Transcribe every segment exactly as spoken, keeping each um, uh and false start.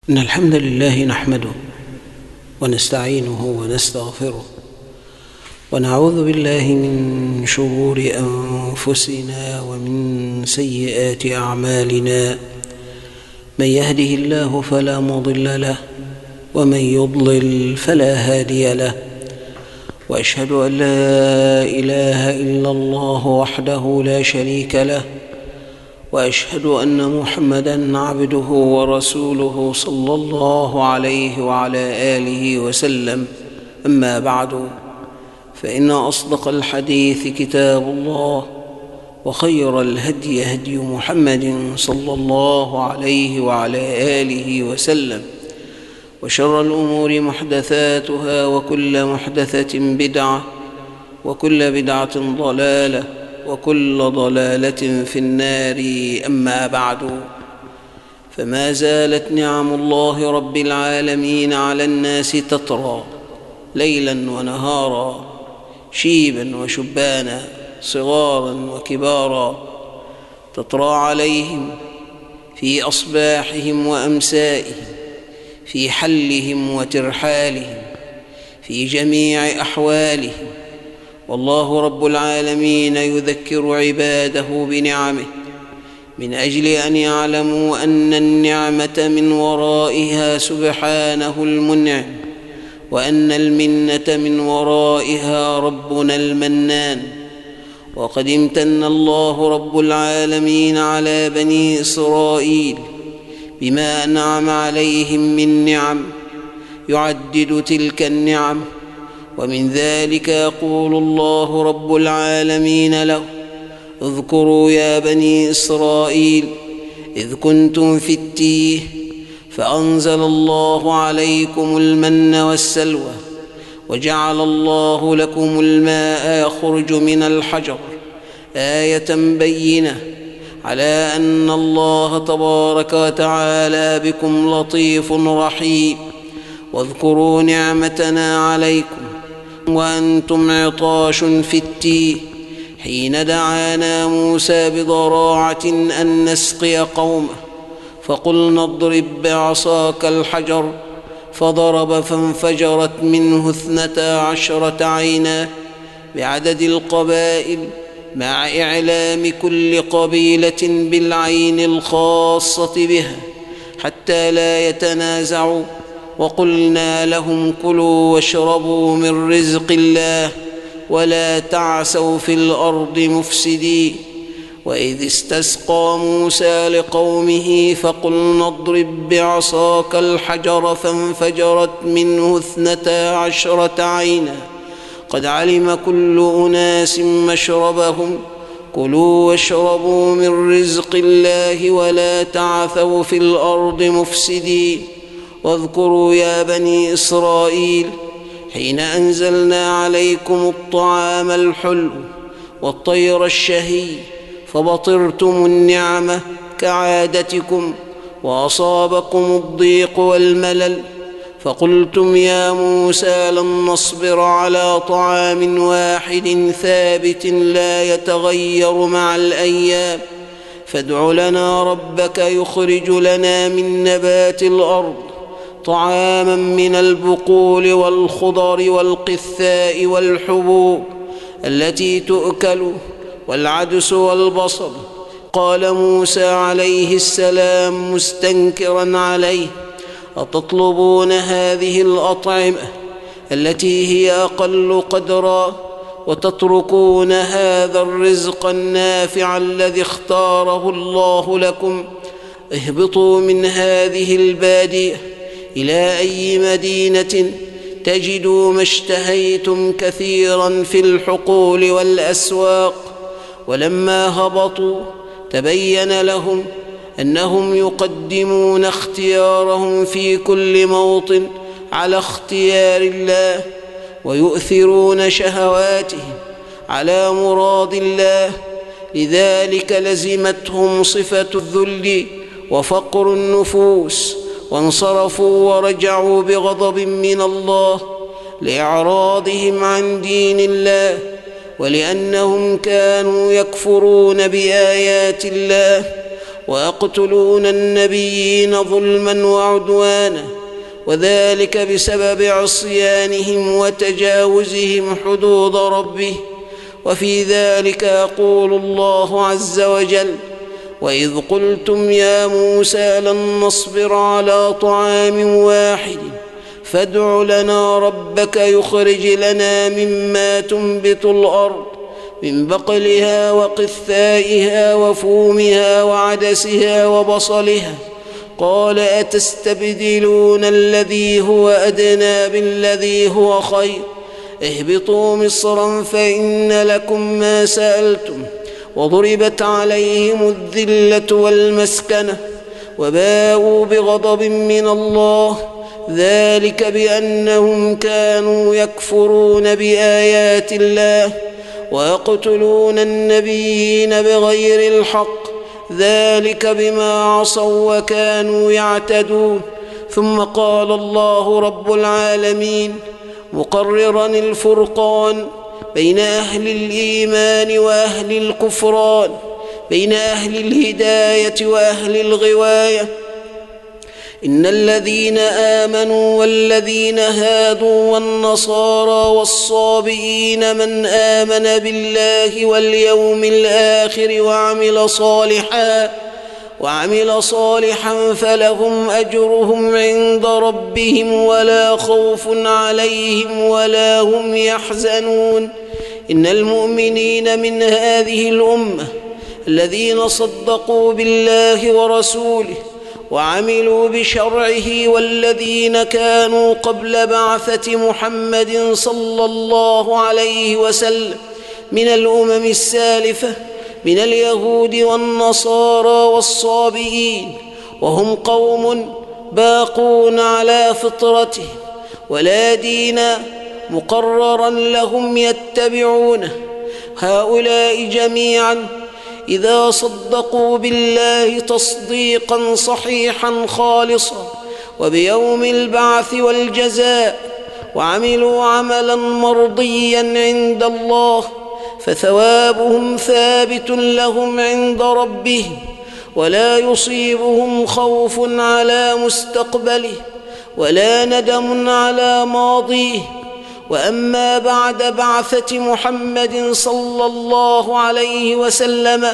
إن الحمد لله نحمده ونستعينه ونستغفره ونعوذ بالله من شرور أنفسنا ومن سيئات أعمالنا. من يهده الله فلا مضل له ومن يضلل فلا هادي له، وأشهد أن لا إله إلا الله وحده لا شريك له، وأشهد أن محمدًا عبده ورسوله صلى الله عليه وعلى آله وسلم. أما بعد، فإن أصدق الحديث كتاب الله، وخير الهدي هدي محمد صلى الله عليه وعلى آله وسلم، وشر الأمور محدثاتها، وكل محدثة بدعة، وكل بدعة ضلالة، وكل ضلالة في النار. أما بعد، فما زالت نعم الله رب العالمين على الناس تترى ليلا ونهارا، شيبا وشبانا، صغارا وكبارا، تطرى عليهم في أصباحهم وأمسائهم، في حلهم وترحالهم، في جميع أحوالهم. والله رب العالمين يذكر عباده بنعمه من أجل أن يعلموا أن النعمة من ورائها سبحانه المنعم، وأن المنة من ورائها ربنا المنان. وقد امتن الله رب العالمين على بني إسرائيل بما أنعم عليهم من نعم يعدد تلك النعم. ومن ذلك يقول الله رب العالمين له: اذكروا يا بني إسرائيل إذ كنتم في التيه فأنزل الله عليكم المن والسلوى، وجعل الله لكم الماء يخرج من الحجر، آية بينة على أن الله تبارك وتعالى بكم لطيف رحيم. واذكروا نعمتنا عليكم وأنتم عطاش في التيه حين دعانا موسى بضراعة أن نسقي قومه، فقلنا اضرب بعصاك الحجر، فضرب فانفجرت منه اثنتا عشرة عينا بعدد القبائل، مع إعلام كل قبيلة بالعين الخاصة بها حتى لا يتنازعوا. وقلنا لهم كلوا واشربوا من رزق الله ولا تعثوا في الأرض مفسدين. وإذ استسقى موسى لقومه فقلنا اضرب بعصاك الحجر، فانفجرت منه اثنتا عشرة عينا قد علم كل أناس مشربهم، كلوا واشربوا من رزق الله ولا تعثوا في الأرض مفسدين. واذكروا يا بني إسرائيل حين أنزلنا عليكم الطعام الحلو والطير الشهي، فبطرتم النعمة كعادتكم، وأصابكم الضيق والملل، فقلتم يا موسى لن نصبر على طعام واحد ثابت لا يتغير مع الأيام، فادع لنا ربك يخرج لنا من نبات الأرض طعاما من البقول والخضر والقثاء والحبوب التي تؤكل، والعدس والبصل. قال موسى عليه السلام مستنكرا عليه: أتطلبون هذه الأطعمة التي هي أقل قدرا، وتتركون هذا الرزق النافع الذي اختاره الله لكم؟ اهبطوا من هذه البادية إلى أي مدينة تجدوا ما اشتهيتم كثيرا في الحقول والأسواق. ولما هبطوا تبين لهم أنهم يقدمون اختيارهم في كل موطن على اختيار الله، ويؤثرون شهواتهم على مراد الله، لذلك لزمتهم صفة الذل وفقر النفوس، وانصرفوا ورجعوا بغضب من الله لإعراضهم عن دين الله، ولأنهم كانوا يكفرون بآيات الله ويقتلون النبيين ظلما وعدوانا، وذلك بسبب عصيانهم وتجاوزهم حدود ربه. وفي ذلك يقول الله عز وجل: وإذ قلتم يا موسى لن نصبر على طعام واحد فادع لنا ربك يخرج لنا مما تنبت الأرض من بقلها وقثائها وفومها وعدسها وبصلها، قال أتستبدلون الذي هو أدنى بالذي هو خير، اهبطوا مصرا فإن لكم ما سألتم، وضربت عليهم الذلة والمسكنة وباءوا بغضب من الله، ذلك بأنهم كانوا يكفرون بآيات الله ويقتلون النبيين بغير الحق، ذلك بما عصوا وكانوا يعتدون. ثم قال الله رب العالمين مقررا الفرقان بين أهل الإيمان وأهل الكفران، بين أهل الهداية وأهل الغواية: إن الذين آمنوا والذين هادوا والنصارى والصابئين من آمن بالله واليوم الآخر وعمل صالحا وعمل صالحا فلهم أجرهم عند ربهم ولا خوف عليهم ولا هم يحزنون. إن المؤمنين من هذه الأمة الذين صدقوا بالله ورسوله وعملوا بشرعه والذين كانوا قبل بعثة محمد صلى الله عليه وسلم من الأمم السالفة من اليهود والنصارى والصابئين، وهم قوم باقون على فطرته ولا دين مقررا لهم يتبعونه. هؤلاء جميعا إذا صدقوا بالله تصديقا صحيحا خالصا وبيوم البعث والجزاء وعملوا عملا مرضيا عند الله فثوابهم ثابت لهم عند ربهم ولا يصيبهم خوف على مستقبله ولا ندم على ماضيه. وأما بعد بعثة محمد صلى الله عليه وسلم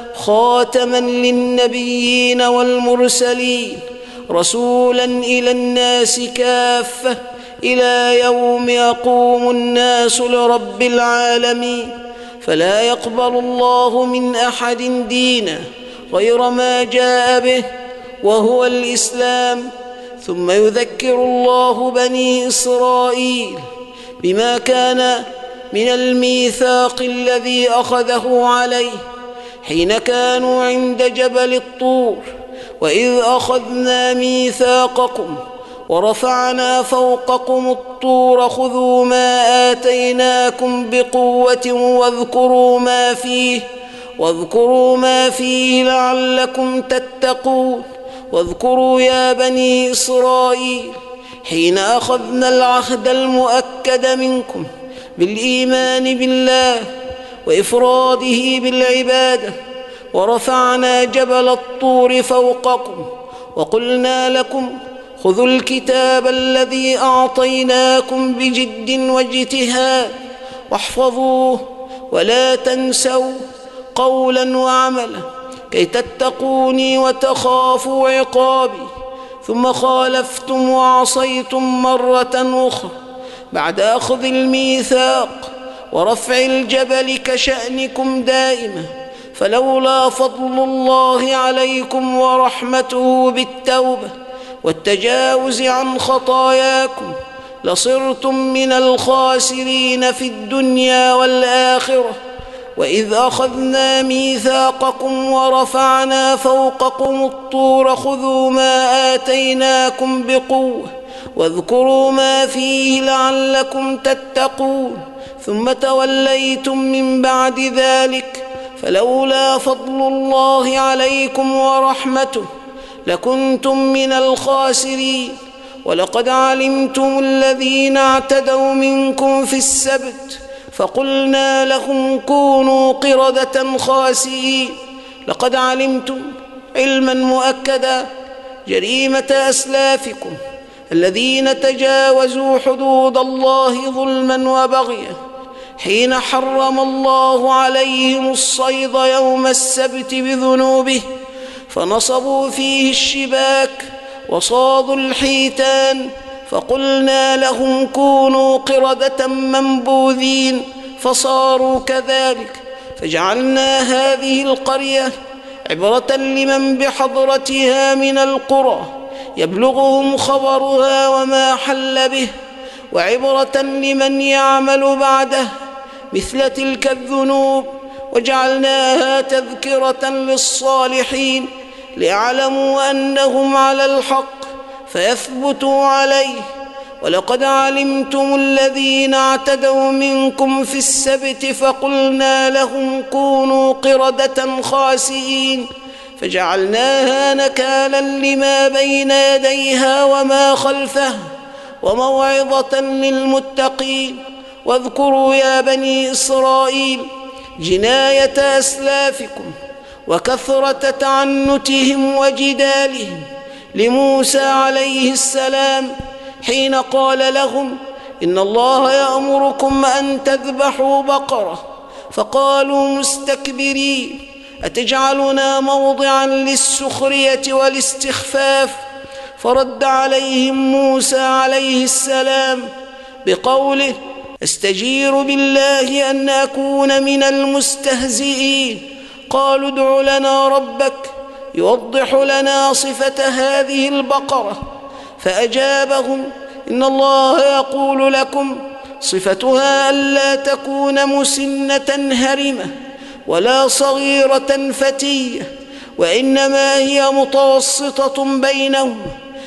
خاتما للنبيين والمرسلين رسولا إلى الناس كافة إلى يوم يقوم الناس لرب العالمين، فلا يقبل الله من أحد دينا غير ما جاء به وهو الإسلام. ثم يذكر الله بني إسرائيل بما كان من الميثاق الذي أخذه عليه حين كانوا عند جبل الطور: وإذ أخذنا ميثاقكم ورفعنا فوقكم الطور خذوا ما آتيناكم بقوة واذكروا ما فيه واذكروا ما فيه لعلكم تتقون. واذكروا يا بني إسرائيل حين أخذنا العهد المؤكد منكم بالإيمان بالله وإفراده بالعبادة ورفعنا جبل الطور فوقكم وقلنا لكم خذوا الكتاب الذي أعطيناكم بجد واجتهاد واحفظوه ولا تنسوا قولا وعملا كي تتقوني وتخافوا عقابي. ثم خالفتم وعصيتم مرة أخرى بعد أخذ الميثاق ورفع الجبل كشأنكم دائما، فلولا فضل الله عليكم ورحمته بالتوبة والتجاوز عن خطاياكم لصرتم من الخاسرين في الدنيا والآخرة. وإذ أخذنا ميثاقكم ورفعنا فوقكم الطور خذوا ما آتيناكم بقوة واذكروا ما فيه لعلكم تتقون. ثم توليتم من بعد ذلك فلولا فضل الله عليكم ورحمته لكنتم من الخاسرين. ولقد علمتم الذين اعتدوا منكم في السبت فقلنا لهم كونوا قردة خاسئين. لقد علمتم علما مؤكدا جريمة أسلافكم الذين تجاوزوا حدود الله ظلما وبغيا حين حرم الله عليهم الصيد يوم السبت بذنوبه فنصبوا فيه الشباك وصادوا الحيتان، فقلنا لهم كونوا قردة منبوذين فصاروا كذلك. فجعلنا هذه القرية عبرة لمن بحضرتها من القرى يبلغهم خبرها وما حل به، وعبرة لمن يعمل بعده مثل تلك الذنوب، وجعلناها تذكرة للصالحين ليعلموا أنهم على الحق فيثبتوا عليه. ولقد علمتم الذين اعتدوا منكم في السبت فقلنا لهم كونوا قردة خاسئين، فجعلناها نكالا لما بين يديها وما خلفها وموعظة للمتقين. واذكروا يا بني إسرائيل جناية أسلافكم وكثرة تعنتهم وجدالهم لموسى عليه السلام حين قال لهم إن الله يأمركم أن تذبحوا بقرة، فقالوا مستكبرين أتجعلنا موضعا للسخرية والاستخفاف؟ فرد عليهم موسى عليه السلام بقوله أستجير بالله أن أكون من المستهزئين. قالوا ادع لنا ربك يوضح لنا صفة هذه البقرة، فأجابهم إن الله يقول لكم صفتها ألا تكون مسنة هرمة ولا صغيرة فتية، وإنما هي متوسطة بينهم،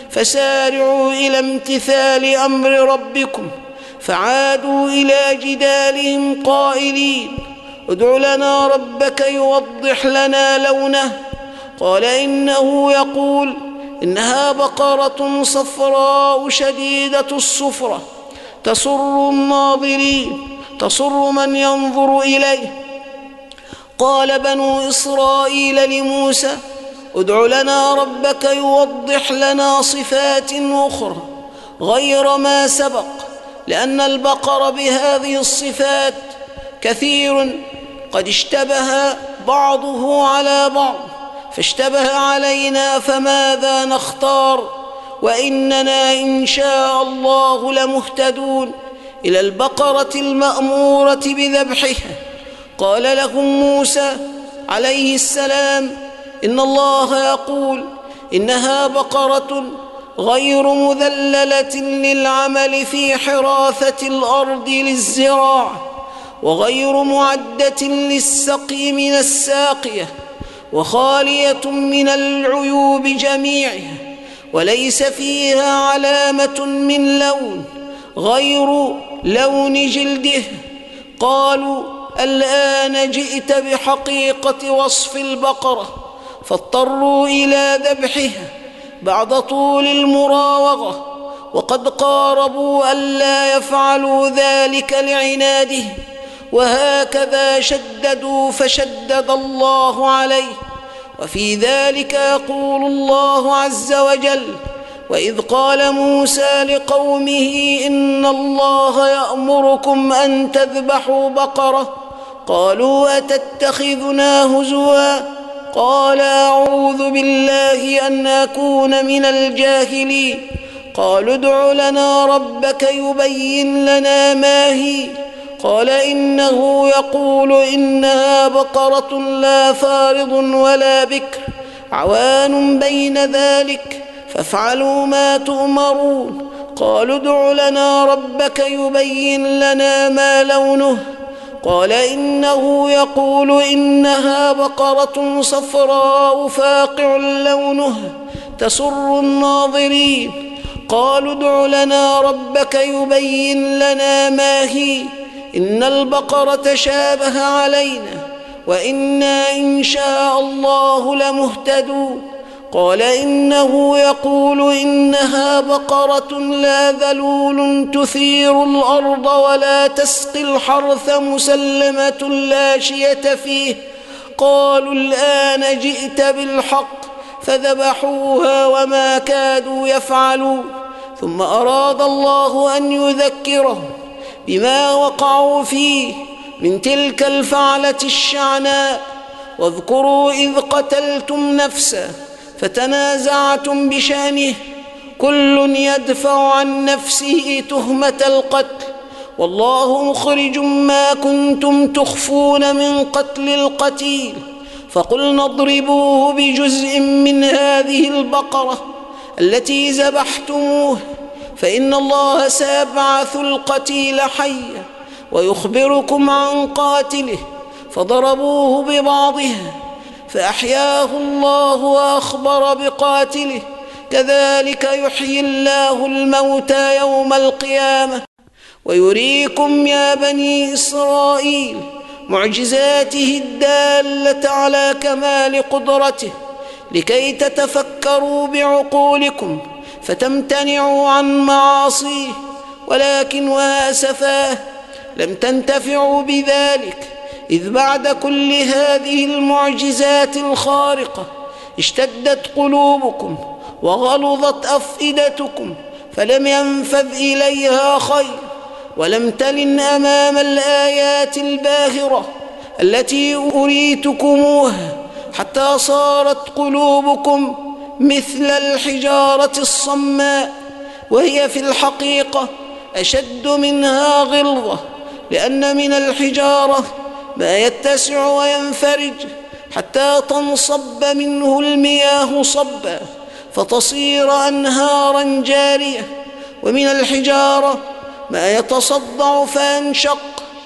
فسارعوا إلى امتثال أمر ربكم. فعادوا إلى جدالهم قائلين ادع لنا ربك يوضح لنا لونه. قال إنه يقول إنها بقرة صفراء شديدة الصفرة تسر الناظرين تسر من ينظر إليه. قال بنو إسرائيل لموسى ادع لنا ربك يوضح لنا صفات أخرى غير ما سبق، لأن البقر بهذه الصفات كثير قد اشتبه بعضه على بعض، فاشتبه علينا فماذا نختار؟ وإننا إن شاء الله لمهتدون إلى البقرة المأمورة بذبحها. قال لهم موسى عليه السلام إن الله يقول إنها بقرة غير مذللة للعمل في حراثة الأرض للزراعة، وغير معدة للسقي من الساقية، وخالية من العيوب جميعها، وليس فيها علامة من لون غير لون جلده. قالوا الآن جئت بحقيقة وصف البقرة، فاضطروا إلى ذبحها بعد طول المراوغة، وقد قاربوا ألا يفعلوا ذلك لعنادهم، وهكذا شددوا فشدد الله عليه. وفي ذلك يقول الله عز وجل وإذ قال موسى لقومه إن الله يأمركم أن تذبحوا بقرة قالوا أتتخذنا هزوا قال أعوذ بالله أن أكون من الجاهلين. قالوا ادع لنا ربك يبين لنا ما هي. قال إنه يقول إنها بقرة لا فارض ولا بكر عوان بين ذلك فافعلوا ما تؤمرون. قالوا ادع لنا ربك يبين لنا ما لونه. قال إنه يقول إنها بقرة صفراء فاقع لونها تسر الناظرين. قالوا ادع لنا ربك يبين لنا ما هي إن البقرة شابه علينا وإنا إن شاء الله لمهتدون. قال إنه يقول إنها بقرة لا ذلول تثير الأرض ولا تسقي الحرث مسلمة لا شية فيه. قالوا الآن جئت بالحق فذبحوها وما كادوا يفعلون. ثم أراد الله أن يذكرهم بما وقعوا فيه من تلك الفعلة الشعناء. واذكروا إذ قتلتم نفسا فتنازعتم بشأنه، كل يدفع عن نفسه تهمة القتل، والله مخرج ما كنتم تخفون من قتل القتيل. فقلنا اضربوه بجزء من هذه البقرة التي ذبحتموه، فإن الله سيبعث القتيل حيا ويخبركم عن قاتله. فضربوه ببعضها فأحياه الله وأخبر بقاتله، كذلك يحيي الله الموتى يوم القيامة ويريكم يا بني إسرائيل معجزاته الدالة على كمال قدرته، لكي تتفكروا بعقولكم فتمتنعوا عن معاصيه. ولكن واسفاه لم تنتفعوا بذلك، إذ بعد كل هذه المعجزات الخارقة اشتدت قلوبكم وغلظت أفئدتكم، فلم ينفذ إليها خير، ولم تلن أمام الآيات الباهرة التي أريتكموها، حتى صارت قلوبكم مثل الحجارة الصماء، وهي في الحقيقة أشد منها غلظة، لأن من الحجارة ما يتسع وينفرج حتى تنصب منه المياه صبا فتصير أنهارا جارية، ومن الحجارة ما يتصدع فينشق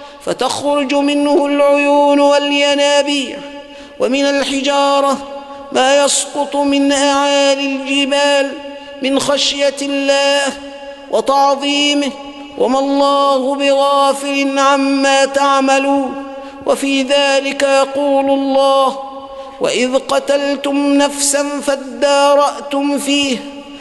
فتخرج منه العيون والينابيع، ومن الحجارة ما يسقط من أعالي الجبال من خشية الله وتعظيمه، وما الله بغافل عما تعملون. وفي ذلك يقول الله: وإذ قتلتم نفسا فادارأتم فيه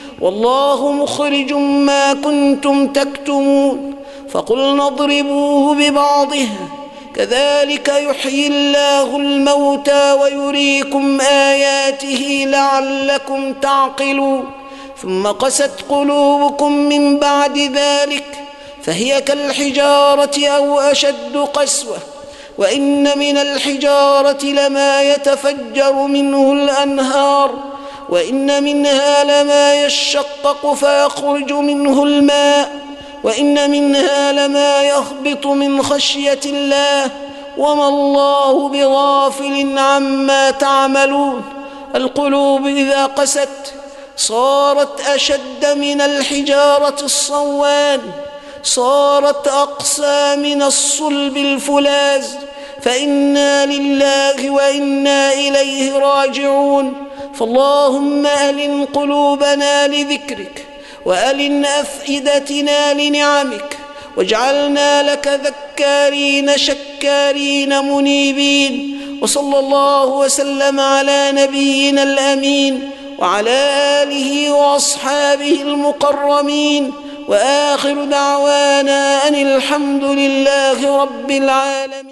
والله مخرج ما كنتم تكتمون، فقلنا اضربوه ببعضها كذلك يحيي الله الموتى ويريكم آياته لعلكم تعقلون. ثم قست قلوبكم من بعد ذلك فهي كالحجارة أو أشد قسوة، وإن من الحجارة لما يتفجر منه الأنهار، وإن منها لما يشقق فيخرج منه الماء، وإن منها لما يهبط من خشية الله، وما الله بغافل عما تعملون. القلوب إذا قست صارت أشد من الحجارة الصوان، صارت أقسى من الصلب الفولاذ، فإنا لله وإنا إليه راجعون. فاللهم ألن قلوبنا لذكرك، وألن أفئدتنا لنعمك، واجعلنا لك ذكارين شكارين منيبين. وصلى الله وسلم على نبينا الأمين وعلى آله وأصحابه المكرمين، وآخر دعوانا أن الحمد لله رب العالمين.